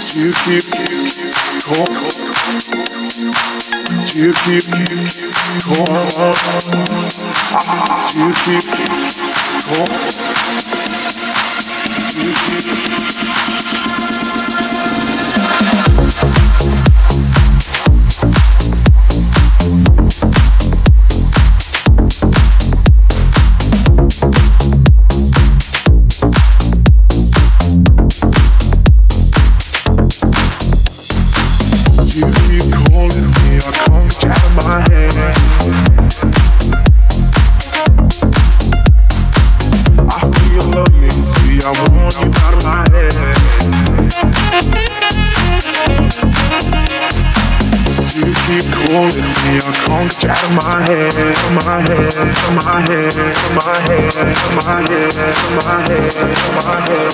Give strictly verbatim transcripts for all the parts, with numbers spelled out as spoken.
You keep calm. You keep calm. You keep calm. You out of my head, my head, my head, my head, my head, my head, my head,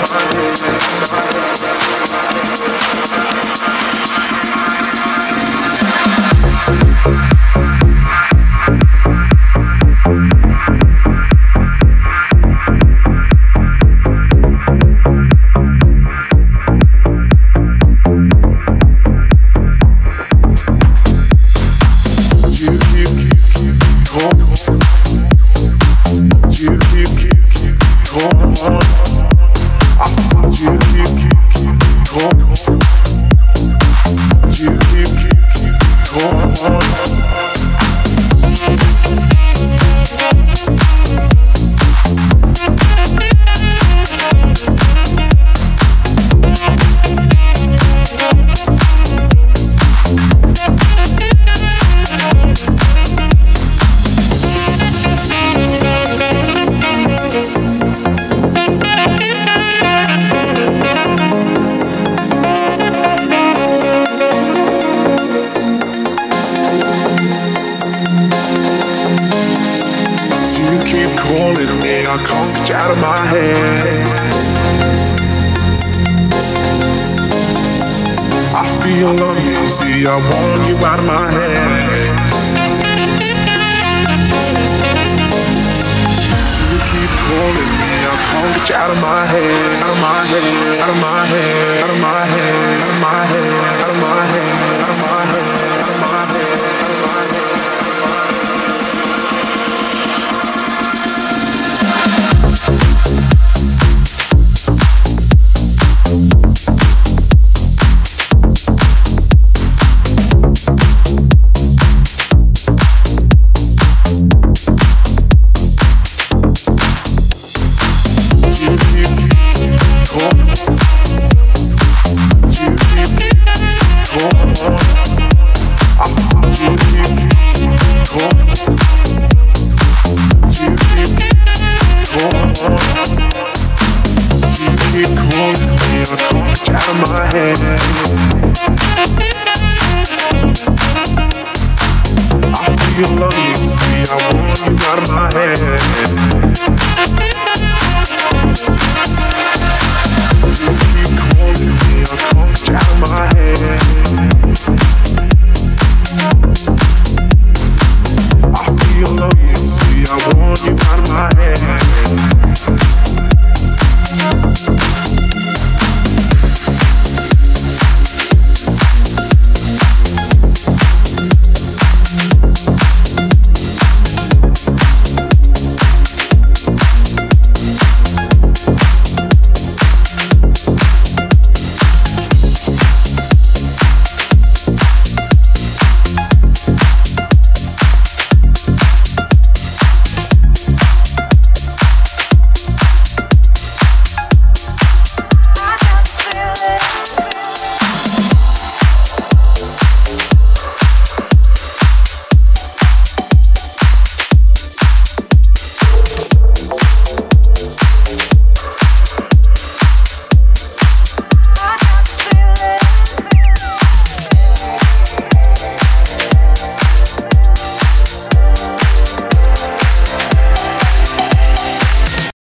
I want you out of my head. You keep calling me, I can't get you out of my head, out of my head, out of my head, out of my head, out of my head, out of my head, out of my head, out of my head, out of my head. I feel uneasy, I want you out of my head.